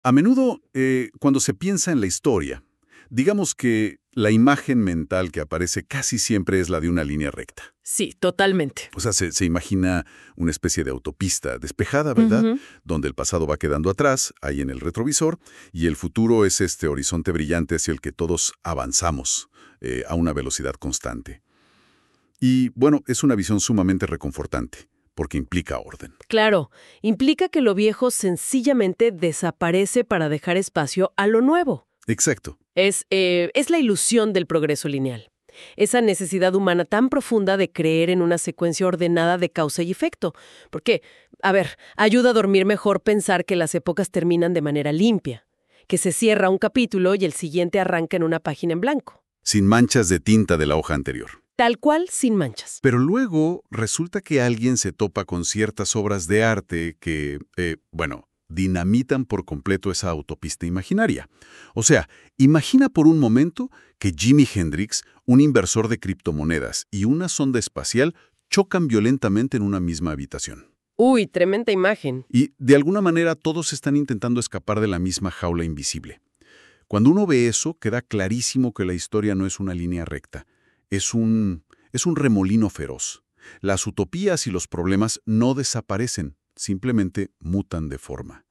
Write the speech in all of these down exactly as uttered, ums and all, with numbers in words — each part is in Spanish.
A menudo, eh, cuando se piensa en la historia, digamos que la imagen mental que aparece casi siempre es la de una línea recta. Sí, totalmente. O sea, se, se imagina una especie de autopista despejada, ¿verdad? Ujú. Donde el pasado va quedando atrás, ahí en el retrovisor, y el futuro es este horizonte brillante hacia el que todos avanzamos eh, a una velocidad constante. Y, bueno, es una visión sumamente reconfortante, porque implica orden. Claro, implica que lo viejo sencillamente desaparece para dejar espacio a lo nuevo. Exacto. Es, eh, es la ilusión del progreso lineal. Esa necesidad humana tan profunda de creer en una secuencia ordenada de causa y efecto. Porque, a ver, ayuda a dormir mejor pensar que las épocas terminan de manera limpia, que se cierra un capítulo y el siguiente arranca en una página en blanco. Sin manchas de tinta de la hoja anterior. Tal cual, sin manchas. Pero luego resulta que alguien se topa con ciertas obras de arte que, eh, bueno, dinamitan por completo esa autopista imaginaria. O sea, imagina por un momento que Jimi Hendrix, un inversor de criptomonedas y una sonda espacial chocan violentamente en una misma habitación. Uy, tremenda imagen. Y, de alguna manera, todos están intentando escapar de la misma jaula invisible. Cuando uno ve eso, queda clarísimo que la historia no es una línea recta. Es un, es un remolino feroz. Las utopías y los problemas no desaparecen, simplemente mutan de forma.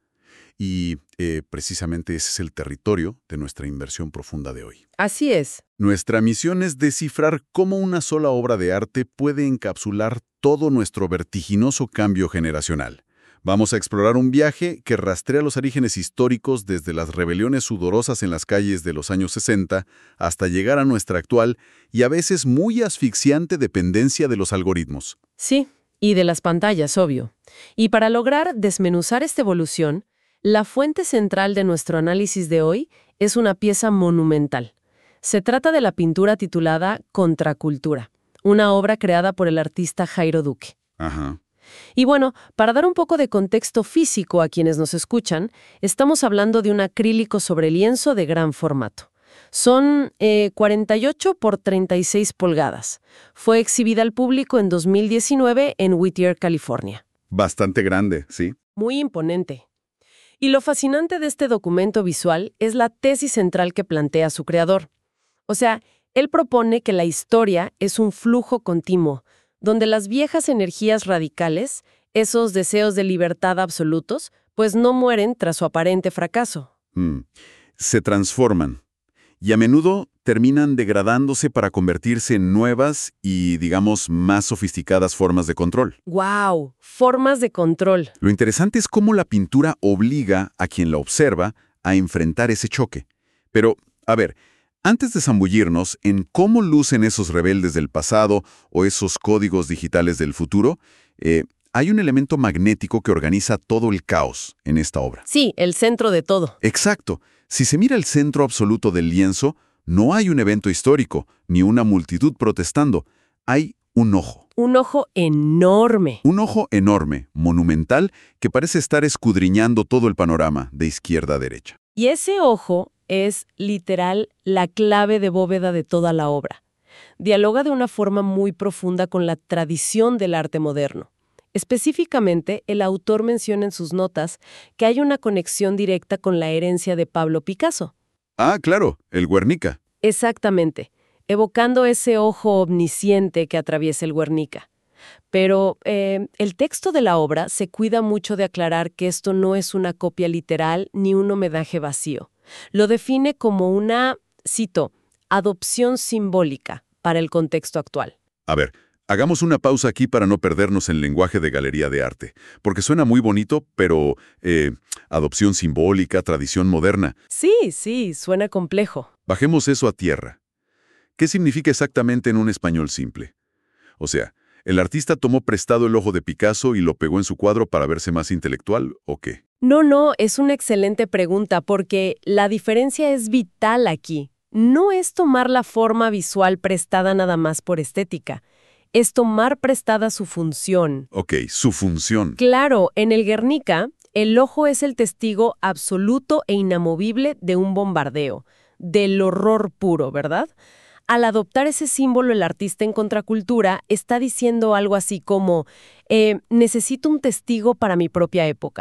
Y eh, precisamente ese es el territorio de nuestra inversión profunda de hoy. Así es. Nuestra misión es descifrar cómo una sola obra de arte puede encapsular todo nuestro vertiginoso cambio generacional. Vamos a explorar un viaje que rastrea los orígenes históricos desde las rebeliones sudorosas en las calles de los años sesenta hasta llegar a nuestra actual y a veces muy asfixiante dependencia de los algoritmos. Sí, y de las pantallas, obvio. Y para lograr desmenuzar esta evolución, la fuente central de nuestro análisis de hoy es una pieza monumental. Se trata de la pintura titulada Contracultura, una obra creada por el artista Jairo Duque. Ajá. Y bueno, para dar un poco de contexto físico a quienes nos escuchan, estamos hablando de un acrílico sobre lienzo de gran formato. Son eh, cuarenta y ocho por treinta y seis pulgadas. Fue exhibida al público en dos mil diecinueve en Whittier, California. Bastante grande, sí. Muy imponente. Y lo fascinante de este documento visual es la tesis central que plantea su creador. O sea, él propone que la historia es un flujo continuo, donde las viejas energías radicales, esos deseos de libertad absolutos, pues no mueren tras su aparente fracaso. Mm. Se transforman y a menudo terminan degradándose para convertirse en nuevas y, digamos, más sofisticadas formas de control. ¡Guau! Formas de control. Lo interesante es cómo la pintura obliga a quien la observa a enfrentar ese choque. Pero, a ver, antes de zambullirnos en cómo lucen esos rebeldes del pasado o esos códigos digitales del futuro, eh, hay un elemento magnético que organiza todo el caos en esta obra. Sí, el centro de todo. Exacto. Si se mira el centro absoluto del lienzo, no hay un evento histórico, ni una multitud protestando. Hay un ojo. Un ojo enorme. Un ojo enorme, monumental, que parece estar escudriñando todo el panorama de izquierda a derecha. Y ese ojo es, literal, la clave de bóveda de toda la obra. Dialoga de una forma muy profunda con la tradición del arte moderno. Específicamente, el autor menciona en sus notas que hay una conexión directa con la herencia de Pablo Picasso. Ah, claro, el Guernica. Exactamente, evocando ese ojo omnisciente que atraviesa el Guernica. Pero eh, el texto de la obra se cuida mucho de aclarar que esto no es una copia literal ni un homenaje vacío. Lo define como una, cito, adopción simbólica para el contexto actual. A ver, hagamos una pausa aquí para no perdernos en lenguaje de galería de arte, porque suena muy bonito, pero eh, adopción simbólica, tradición moderna. Sí, sí, suena complejo. Bajemos eso a tierra. ¿Qué significa exactamente en un español simple? O sea, ¿el artista tomó prestado el ojo de Picasso y lo pegó en su cuadro para verse más intelectual o qué? No, no, es una excelente pregunta porque la diferencia es vital aquí. No es tomar la forma visual prestada nada más por estética. Es tomar prestada su función. Ok, su función. Claro, en el Guernica, el ojo es el testigo absoluto e inamovible de un bombardeo, del horror puro, ¿verdad? Al adoptar ese símbolo, el artista en Contracultura está diciendo algo así como, eh, necesito un testigo para mi propia época.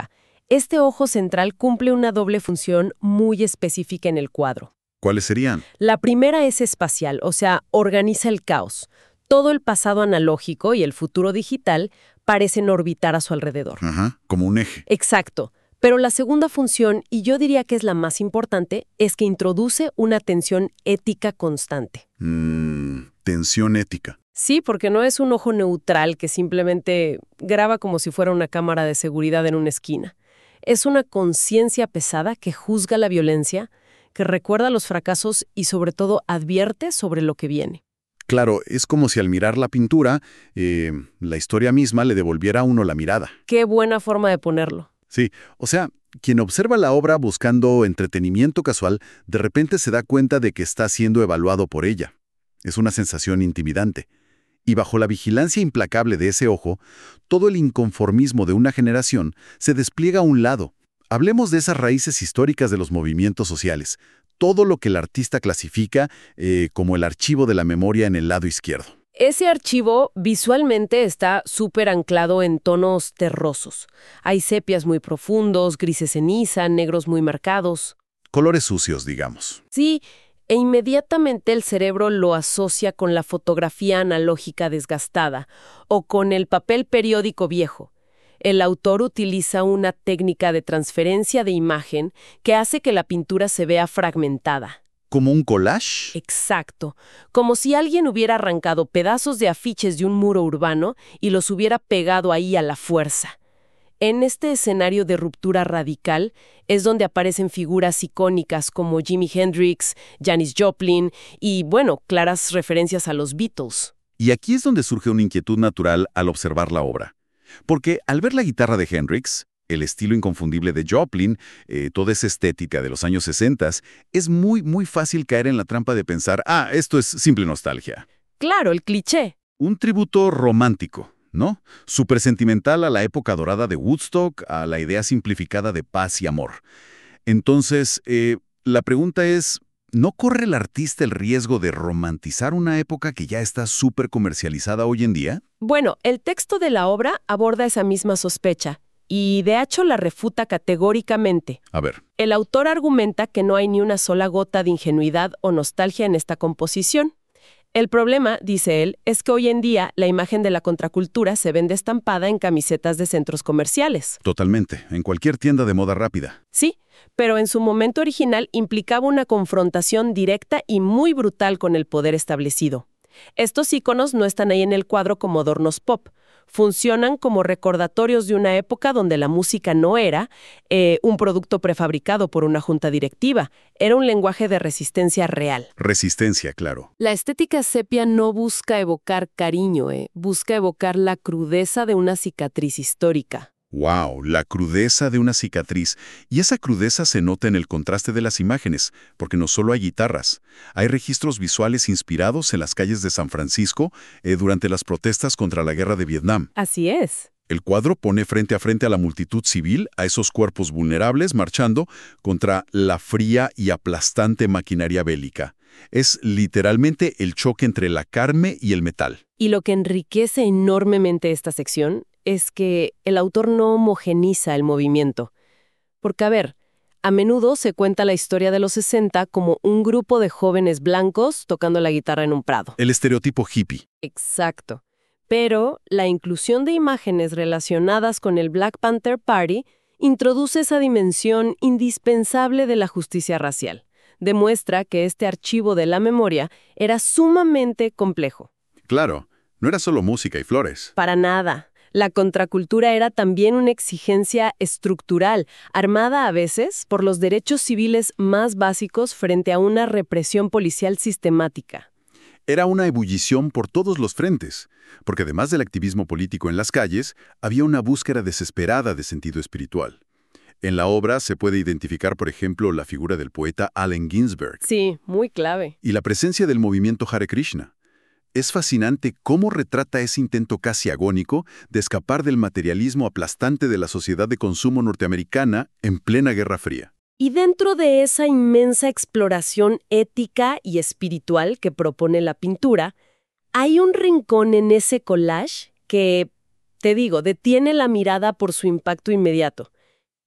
Este ojo central cumple una doble función muy específica en el cuadro. ¿Cuáles serían? La primera es espacial, o sea, organiza el caos. Todo el pasado analógico y el futuro digital parecen orbitar a su alrededor. Ajá, como un eje. Exacto. Pero la segunda función, y yo diría que es la más importante, es que introduce una tensión ética constante. Mm, tensión ética. Sí, porque no es un ojo neutral que simplemente graba como si fuera una cámara de seguridad en una esquina. Es una conciencia pesada que juzga la violencia, que recuerda los fracasos y sobre todo advierte sobre lo que viene. Claro, es como si al mirar la pintura, eh, la historia misma le devolviera a uno la mirada. Qué buena forma de ponerlo. Sí, o sea, quien observa la obra buscando entretenimiento casual, de repente se da cuenta de que está siendo evaluado por ella. Es una sensación intimidante. Y bajo la vigilancia implacable de ese ojo, todo el inconformismo de una generación se despliega a un lado. Hablemos de esas raíces históricas de los movimientos sociales, todo lo que el artista clasifica eh, como el archivo de la memoria en el lado izquierdo. Ese archivo visualmente está súper anclado en tonos terrosos. Hay sepias muy profundos, grises ceniza, negros muy marcados. Colores sucios, digamos. Sí, e inmediatamente el cerebro lo asocia con la fotografía analógica desgastada o con el papel periódico viejo. El autor utiliza una técnica de transferencia de imagen que hace que la pintura se vea fragmentada. ¿Como un collage? Exacto, como si alguien hubiera arrancado pedazos de afiches de un muro urbano y los hubiera pegado ahí a la fuerza. En este escenario de ruptura radical es donde aparecen figuras icónicas como Jimi Hendrix, Janis Joplin y, bueno, claras referencias a los Beatles. Y aquí es donde surge una inquietud natural al observar la obra. Porque al ver la guitarra de Hendrix, el estilo inconfundible de Joplin, eh, toda esa estética de los años sesenta, es muy, muy fácil caer en la trampa de pensar, ah, esto es simple nostalgia. Claro, el cliché. Un tributo romántico, ¿no? Súper sentimental a la época dorada de Woodstock, a la idea simplificada de paz y amor. Entonces, eh, la pregunta es, ¿no corre el artista el riesgo de romantizar una época que ya está súper comercializada hoy en día? Bueno, el texto de la obra aborda esa misma sospecha y de hecho la refuta categóricamente. A ver. El autor argumenta que no hay ni una sola gota de ingenuidad o nostalgia en esta composición. El problema, dice él, es que hoy en día la imagen de la contracultura se vende estampada en camisetas de centros comerciales. Totalmente, en cualquier tienda de moda rápida. Sí, pero en su momento original implicaba una confrontación directa y muy brutal con el poder establecido. Estos íconos no están ahí en el cuadro como adornos pop. Funcionan como recordatorios de una época donde la música no era eh, un producto prefabricado por una junta directiva, era un lenguaje de resistencia real. Resistencia, claro. La estética sepia no busca evocar cariño, eh, busca evocar la crudeza de una cicatriz histórica. ¡Wow! La crudeza de una cicatriz. Y esa crudeza se nota en el contraste de las imágenes, porque no solo hay guitarras. Hay registros visuales inspirados en las calles de San Francisco eh, durante las protestas contra la guerra de Vietnam. Así es. El cuadro pone frente a frente a la multitud civil, a esos cuerpos vulnerables marchando contra la fría y aplastante maquinaria bélica. Es literalmente el choque entre la carne y el metal. Y lo que enriquece enormemente esta sección es que el autor no homogeniza el movimiento. Porque, a ver, a menudo se cuenta la historia de los sesenta como un grupo de jóvenes blancos tocando la guitarra en un prado. El estereotipo hippie. Exacto. Pero la inclusión de imágenes relacionadas con el Black Panther Party introduce esa dimensión indispensable de la justicia racial. Demuestra que este archivo de la memoria era sumamente complejo. Claro, no era solo música y flores. Para nada. La contracultura era también una exigencia estructural, armada a veces por los derechos civiles más básicos frente a una represión policial sistemática. Era una ebullición por todos los frentes, porque además del activismo político en las calles, había una búsqueda desesperada de sentido espiritual. En la obra se puede identificar, por ejemplo, la figura del poeta Allen Ginsberg. Sí, muy clave. Y la presencia del movimiento Hare Krishna. Es fascinante cómo retrata ese intento casi agónico de escapar del materialismo aplastante de la sociedad de consumo norteamericana en plena Guerra Fría. Y dentro de esa inmensa exploración ética y espiritual que propone la pintura, hay un rincón en ese collage que, te digo, detiene la mirada por su impacto inmediato.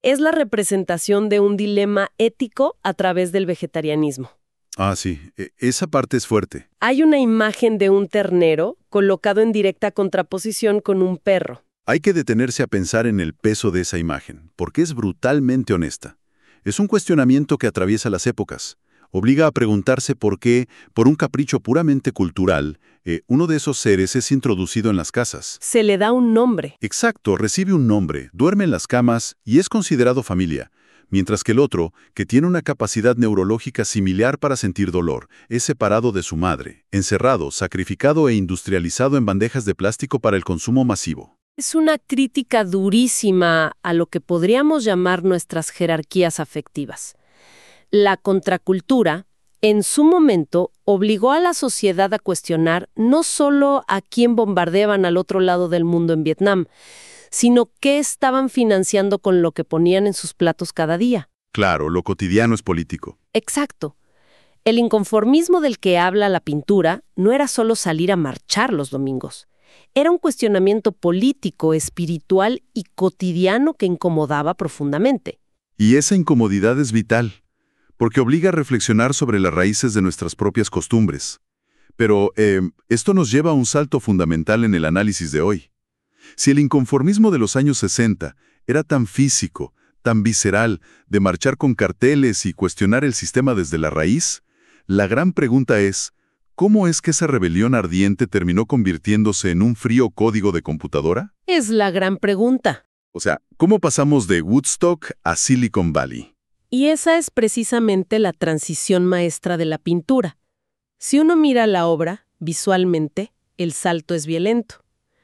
es la representación de un dilema ético a través del vegetarianismo. Ah, sí, e- esa parte es fuerte. Hay una imagen de un ternero colocado en directa contraposición con un perro. Hay que detenerse a pensar en el peso de esa imagen, porque es brutalmente honesta. Es un cuestionamiento que atraviesa las épocas. Obliga a preguntarse por qué, por un capricho puramente cultural, eh, uno de esos seres es introducido en las casas. Se le da un nombre. Exacto, recibe un nombre, duerme en las camas y es considerado familia, mientras que el otro, que tiene una capacidad neurológica similar para sentir dolor, es separado de su madre, encerrado, sacrificado e industrializado en bandejas de plástico para el consumo masivo. Es una crítica durísima a lo que podríamos llamar nuestras jerarquías afectivas. La contracultura, en su momento, obligó a la sociedad a cuestionar no solo a quién bombardeaban al otro lado del mundo en Vietnam, sino qué estaban financiando con lo que ponían en sus platos cada día. Claro, lo cotidiano es político. Exacto. El inconformismo del que habla la pintura no era solo salir a marchar los domingos. Era un cuestionamiento político, espiritual y cotidiano que incomodaba profundamente. Y esa incomodidad es vital, porque obliga a reflexionar sobre las raíces de nuestras propias costumbres. Pero eh, esto nos lleva a un salto fundamental en el análisis de hoy. Si el inconformismo de los años sesenta era tan físico, tan visceral, de marchar con carteles y cuestionar el sistema desde la raíz, la gran pregunta es, ¿cómo es que esa rebelión ardiente terminó convirtiéndose en un frío código de computadora? Es la gran pregunta. O sea, ¿cómo pasamos de Woodstock a Silicon Valley? Y esa es precisamente la transición maestra de la pintura. Si uno mira la obra, visualmente, el salto es violento.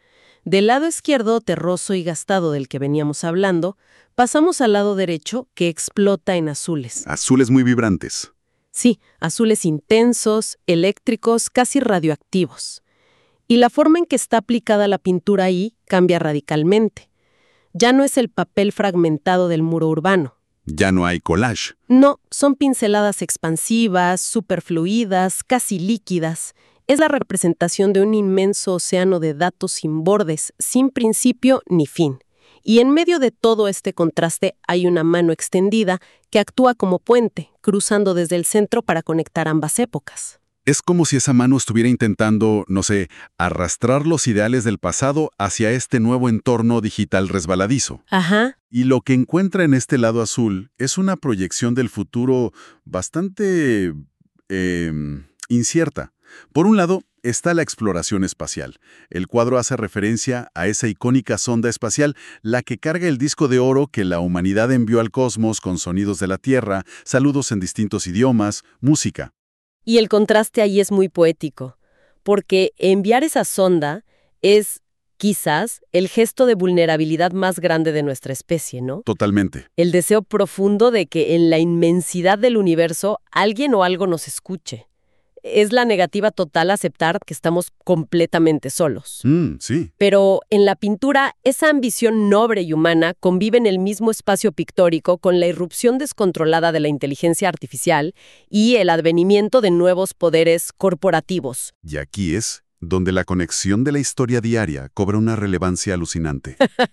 Del lado izquierdo, terroso y gastado del que veníamos hablando, pasamos al lado derecho, que explota en azules. Azules muy vibrantes. Sí, azules intensos, eléctricos, casi radioactivos. Y la forma en que está aplicada la pintura ahí cambia radicalmente. Ya no es el papel fragmentado del muro urbano. Ya no hay collage. No, son pinceladas expansivas, superfluidas, casi líquidas. Es la representación de un inmenso océano de datos sin bordes, sin principio ni fin. Y en medio de todo este contraste hay una mano extendida que actúa como puente, cruzando desde el centro para conectar ambas épocas. Es como si esa mano estuviera intentando, no sé, arrastrar los ideales del pasado hacia este nuevo entorno digital resbaladizo. Ajá. Y lo que encuentra en este lado azul es una proyección del futuro bastante eh, incierta. Por un lado, está la exploración espacial. El cuadro hace referencia a esa icónica sonda espacial, la que carga el disco de oro que la humanidad envió al cosmos con sonidos de la Tierra, saludos en distintos idiomas, música. Y el contraste ahí es muy poético, porque enviar esa sonda es, quizás, el gesto de vulnerabilidad más grande de nuestra especie, ¿no? Totalmente. El deseo profundo de que en la inmensidad del universo alguien o algo nos escuche. Es la negativa total a aceptar que estamos completamente solos. Mm, sí. Pero en la pintura, esa ambición noble y humana convive en el mismo espacio pictórico con la irrupción descontrolada de la inteligencia artificial y el advenimiento de nuevos poderes corporativos. Y aquí es donde la conexión de la historia diaria cobra una relevancia alucinante.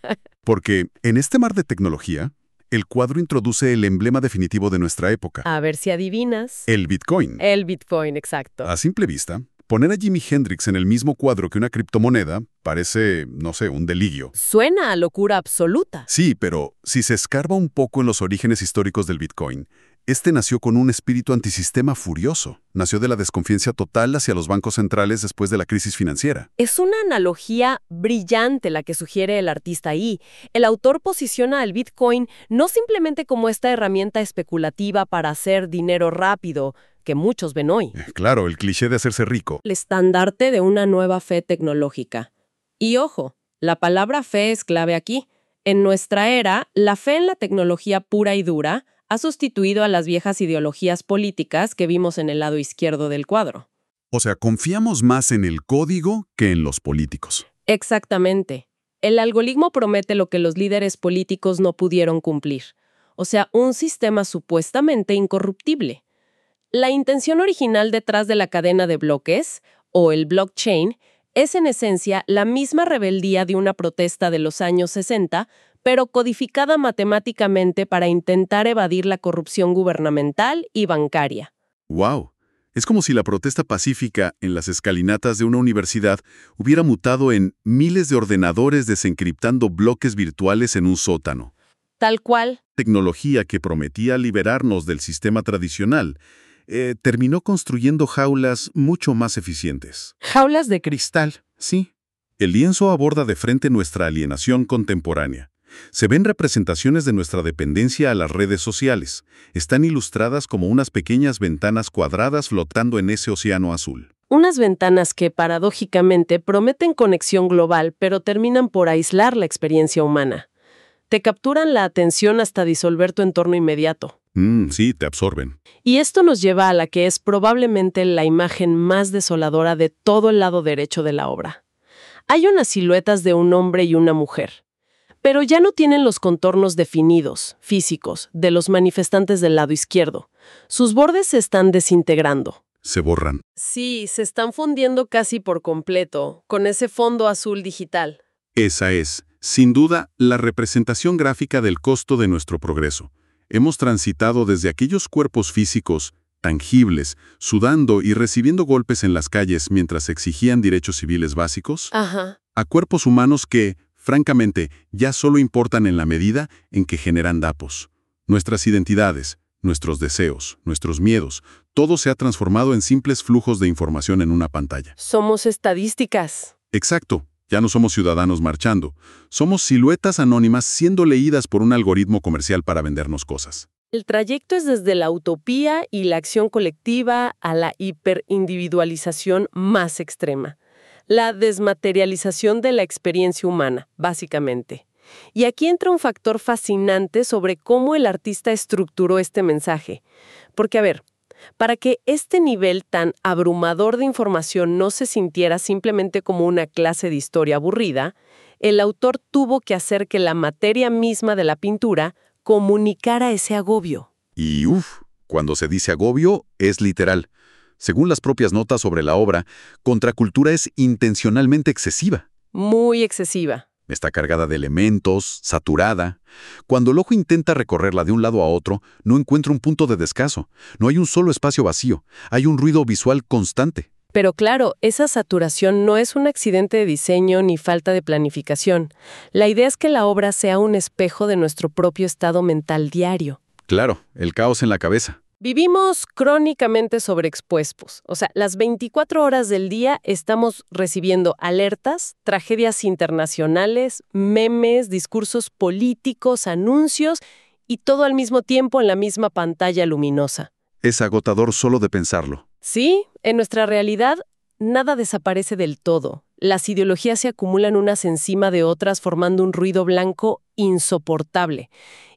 Porque en este mar de tecnología, el cuadro introduce el emblema definitivo de nuestra época. A ver si adivinas. El Bitcoin. El Bitcoin, exacto. A simple vista, poner a Jimi Hendrix en el mismo cuadro que una criptomoneda parece, no sé, un delirio. Suena a locura absoluta. Sí, pero si se escarba un poco en los orígenes históricos del Bitcoin, este nació con un espíritu antisistema furioso. Nació de la desconfianza total hacia los bancos centrales después de la crisis financiera. Es una analogía brillante la que sugiere el artista ahí. El autor posiciona al Bitcoin no simplemente como esta herramienta especulativa para hacer dinero rápido, que muchos ven hoy. Eh, claro, el cliché de hacerse rico. El estandarte de una nueva fe tecnológica. Y ojo, la palabra fe es clave aquí. En nuestra era, la fe en la tecnología pura y dura ha sustituido a las viejas ideologías políticas que vimos en el lado izquierdo del cuadro. O sea, confiamos más en el código que en los políticos. Exactamente. El algoritmo promete lo que los líderes políticos no pudieron cumplir. O sea, un sistema supuestamente incorruptible. La intención original detrás de la cadena de bloques, o el blockchain, es en esencia la misma rebeldía de una protesta de los años sesenta, pero codificada matemáticamente para intentar evadir la corrupción gubernamental y bancaria. ¡Wow! Es como si la protesta pacífica en las escalinatas de una universidad hubiera mutado en miles de ordenadores desencriptando bloques virtuales en un sótano. Tal cual. Tecnología que prometía liberarnos del sistema tradicional, eh, terminó construyendo jaulas mucho más eficientes. Jaulas de cristal. Sí. El lienzo aborda de frente nuestra alienación contemporánea. Se ven representaciones de nuestra dependencia a las redes sociales. Están ilustradas como unas pequeñas ventanas cuadradas flotando en ese océano azul. Unas ventanas que, paradójicamente, prometen conexión global, pero terminan por aislar la experiencia humana. Te capturan la atención hasta disolver tu entorno inmediato. Mm, sí, te absorben. Y esto nos lleva a la que es probablemente la imagen más desoladora de todo el lado derecho de la obra. Hay unas siluetas de un hombre y una mujer, pero ya no tienen los contornos definidos, físicos, de los manifestantes del lado izquierdo. Sus bordes se están desintegrando. Se borran. Sí, se están fundiendo casi por completo, con ese fondo azul digital. Esa es, sin duda, la representación gráfica del costo de nuestro progreso. Hemos transitado desde aquellos cuerpos físicos, tangibles, sudando y recibiendo golpes en las calles mientras exigían derechos civiles básicos, Ajá. a cuerpos humanos que, francamente, ya solo importan en la medida en que generan datos. Nuestras identidades, nuestros deseos, nuestros miedos, todo se ha transformado en simples flujos de información en una pantalla. Somos estadísticas. Exacto. Ya no somos ciudadanos marchando. Somos siluetas anónimas siendo leídas por un algoritmo comercial para vendernos cosas. El trayecto es desde la utopía y la acción colectiva a la hiperindividualización más extrema. La desmaterialización de la experiencia humana, básicamente. Y aquí entra un factor fascinante sobre cómo el artista estructuró este mensaje. Porque, a ver, para que este nivel tan abrumador de información no se sintiera simplemente como una clase de historia aburrida, el autor tuvo que hacer que la materia misma de la pintura comunicara ese agobio. Y uff, cuando se dice agobio, es literal. Según las propias notas sobre la obra, Contracultura es intencionalmente excesiva. Muy excesiva. Está cargada de elementos, saturada. Cuando el ojo intenta recorrerla de un lado a otro, no encuentra un punto de descanso. No hay un solo espacio vacío. Hay un ruido visual constante. Pero claro, esa saturación no es un accidente de diseño ni falta de planificación. La idea es que la obra sea un espejo de nuestro propio estado mental diario. Claro, el caos en la cabeza. Vivimos crónicamente sobreexpuestos. O sea, las veinticuatro horas del día estamos recibiendo alertas, tragedias internacionales, memes, discursos políticos, anuncios y todo al mismo tiempo en la misma pantalla luminosa. Es agotador solo de pensarlo. Sí, en nuestra realidad nada desaparece del todo. Las ideologías se acumulan unas encima de otras formando un ruido blanco insoportable.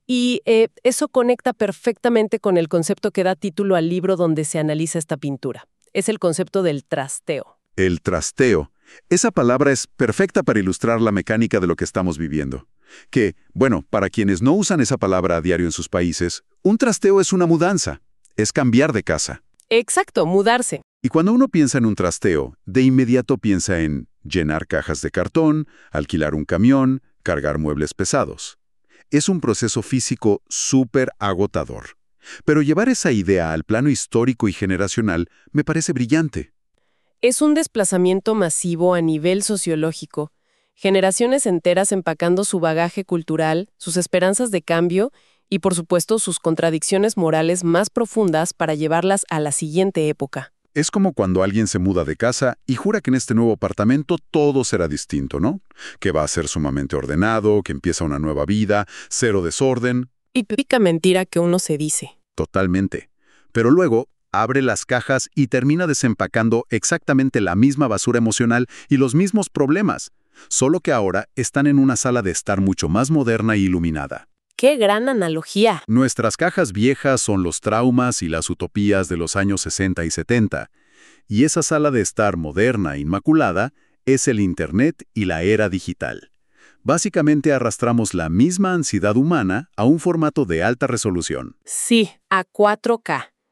Y eh, eso conecta perfectamente con el concepto que da título al libro donde se analiza esta pintura. Es el concepto del trasteo. El trasteo. Esa palabra es perfecta para ilustrar la mecánica de lo que estamos viviendo. Que, bueno, para quienes no usan esa palabra a diario en sus países, un trasteo es una mudanza. Es cambiar de casa. Exacto, mudarse. Y cuando uno piensa en un trasteo, de inmediato piensa en llenar cajas de cartón, alquilar un camión, cargar muebles pesados. Es un proceso físico súper agotador. Pero llevar esa idea al plano histórico y generacional me parece brillante. Es un desplazamiento masivo a nivel sociológico. Generaciones enteras empacando su bagaje cultural, sus esperanzas de cambio y, por supuesto, sus contradicciones morales más profundas para llevarlas a la siguiente época. Es como cuando alguien se muda de casa y jura que en este nuevo apartamento todo será distinto, ¿no? Que va a ser sumamente ordenado, que empieza una nueva vida, cero desorden. Y pica mentira que uno se dice. Totalmente. Pero luego abre las cajas y termina desempacando exactamente la misma basura emocional y los mismos problemas, solo que ahora están en una sala de estar mucho más moderna e iluminada. ¡Qué gran analogía! Nuestras cajas viejas son los traumas y las utopías de los años sesenta y setenta, y esa sala de estar moderna e inmaculada es el Internet y la era digital. Básicamente arrastramos la misma ansiedad humana a un formato de alta resolución. Sí, a cuatro K.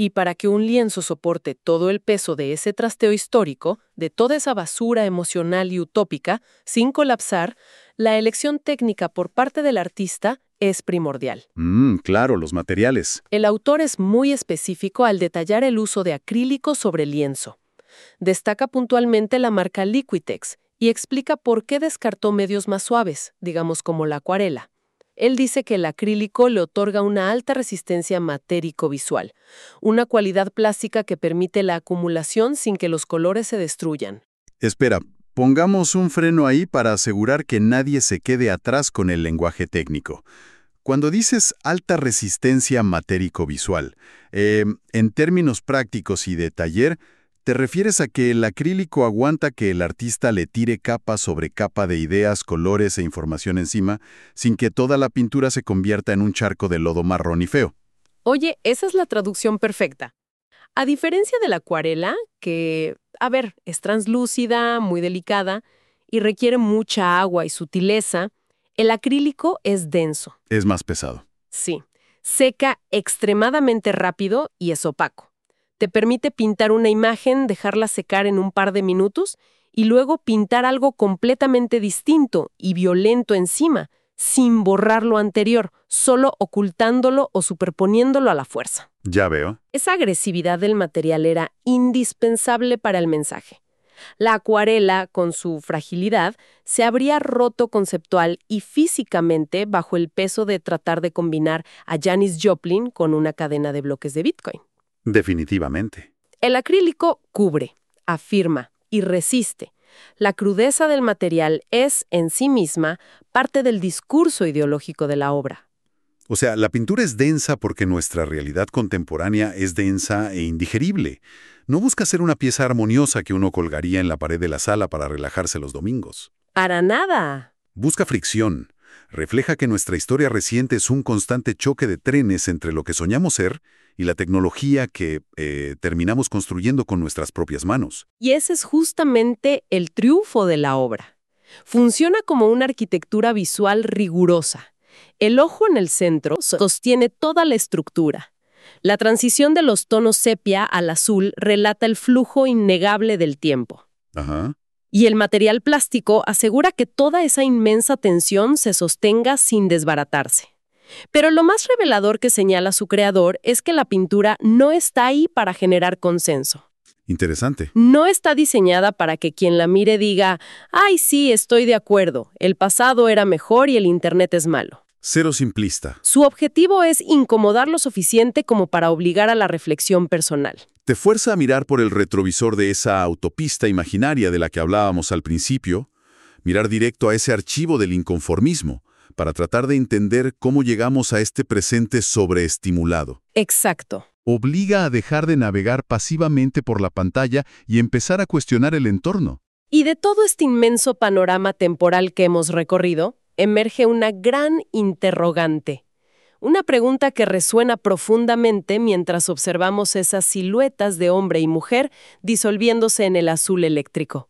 Y para que un lienzo soporte todo el peso de ese trasteo histórico, de toda esa basura emocional y utópica, sin colapsar, la elección técnica por parte del artista es primordial. Mm, claro, los materiales. El autor es muy específico al detallar el uso de acrílico sobre lienzo. Destaca puntualmente la marca Liquitex y explica por qué descartó medios más suaves, digamos como la acuarela. Él dice que el acrílico le otorga una alta resistencia matérico-visual, una cualidad plástica que permite la acumulación sin que los colores se destruyan. Espera, pongamos un freno ahí para asegurar que nadie se quede atrás con el lenguaje técnico. Cuando dices alta resistencia matérico-visual, eh, en términos prácticos y de taller, ¿te refieres a que el acrílico aguanta que el artista le tire capa sobre capa de ideas, colores e información encima, sin que toda la pintura se convierta en un charco de lodo marrón y feo? Oye, esa es la traducción perfecta. A diferencia de la acuarela, que, a ver, es translúcida, muy delicada y requiere mucha agua y sutileza, el acrílico es denso. Es más pesado. Sí, seca extremadamente rápido y es opaco. Te permite pintar una imagen, dejarla secar en un par de minutos y luego pintar algo completamente distinto y violento encima, sin borrar lo anterior, solo ocultándolo o superponiéndolo a la fuerza. Ya veo. Esa agresividad del material era indispensable para el mensaje. La acuarela, con su fragilidad, se habría roto conceptual y físicamente bajo el peso de tratar de combinar a Janis Joplin con una cadena de bloques de Bitcoin. Definitivamente. El acrílico cubre, afirma y resiste. La crudeza del material es, en sí misma, parte del discurso ideológico de la obra. O sea, la pintura es densa porque nuestra realidad contemporánea es densa e indigerible. No busca ser una pieza armoniosa que uno colgaría en la pared de la sala para relajarse los domingos. Para nada. Busca fricción. Refleja que nuestra historia reciente es un constante choque de trenes entre lo que soñamos ser y la tecnología que eh, terminamos construyendo con nuestras propias manos. Y ese es justamente el triunfo de la obra. Funciona como una arquitectura visual rigurosa. El ojo en el centro sostiene toda la estructura. La transición de los tonos sepia al azul relata el flujo innegable del tiempo. Ajá. Y el material plástico asegura que toda esa inmensa tensión se sostenga sin desbaratarse. Pero lo más revelador que señala su creador es que la pintura no está ahí para generar consenso. Interesante. No está diseñada para que quien la mire diga, ¡ay, sí, estoy de acuerdo! El pasado era mejor y el Internet es malo. Cero simplista. Su objetivo es incomodar lo suficiente como para obligar a la reflexión personal. Te fuerza a mirar por el retrovisor de esa autopista imaginaria de la que hablábamos al principio, mirar directo a ese archivo del inconformismo, para tratar de entender cómo llegamos a este presente sobreestimulado. Exacto. Obliga a dejar de navegar pasivamente por la pantalla y empezar a cuestionar el entorno. Y de todo este inmenso panorama temporal que hemos recorrido, emerge una gran interrogante. Una pregunta que resuena profundamente mientras observamos esas siluetas de hombre y mujer disolviéndose en el azul eléctrico.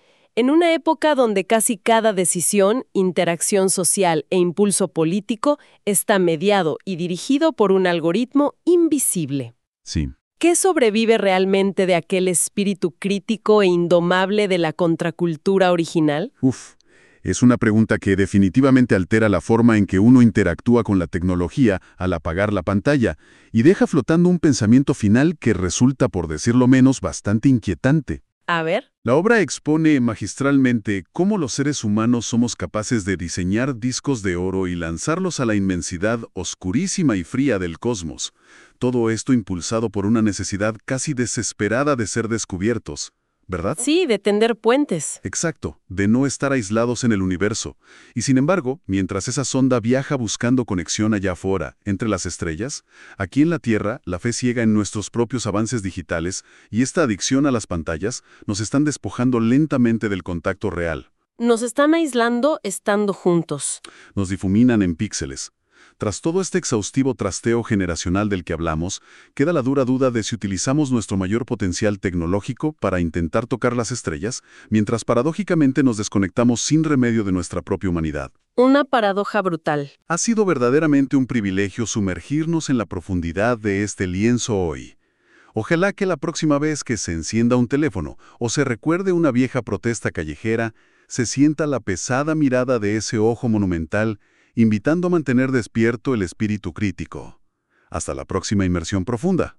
En una época donde casi cada decisión, interacción social e impulso político está mediado y dirigido por un algoritmo invisible. Sí. ¿Qué sobrevive realmente de aquel espíritu crítico e indomable de la contracultura original? Uf, es una pregunta que definitivamente altera la forma en que uno interactúa con la tecnología al apagar la pantalla y deja flotando un pensamiento final que resulta, por decirlo menos, bastante inquietante. A ver. La obra expone magistralmente cómo los seres humanos somos capaces de diseñar discos de oro y lanzarlos a la inmensidad oscurísima y fría del cosmos. Todo esto impulsado por una necesidad casi desesperada de ser descubiertos, ¿verdad? Sí, de tender puentes. Exacto, de no estar aislados en el universo. Y sin embargo, mientras esa sonda viaja buscando conexión allá afuera, entre las estrellas, aquí en la Tierra, la fe ciega en nuestros propios avances digitales y esta adicción a las pantallas nos están despojando lentamente del contacto real. Nos están aislando estando juntos. Nos difuminan en píxeles. Tras todo este exhaustivo trasteo generacional del que hablamos, queda la dura duda de si utilizamos nuestro mayor potencial tecnológico para intentar tocar las estrellas, mientras paradójicamente nos desconectamos sin remedio de nuestra propia humanidad. Una paradoja brutal. Ha sido verdaderamente un privilegio sumergirnos en la profundidad de este lienzo hoy. Ojalá que la próxima vez que se encienda un teléfono o se recuerde una vieja protesta callejera, se sienta la pesada mirada de ese ojo monumental, invitando a mantener despierto el espíritu crítico. Hasta la próxima inmersión profunda.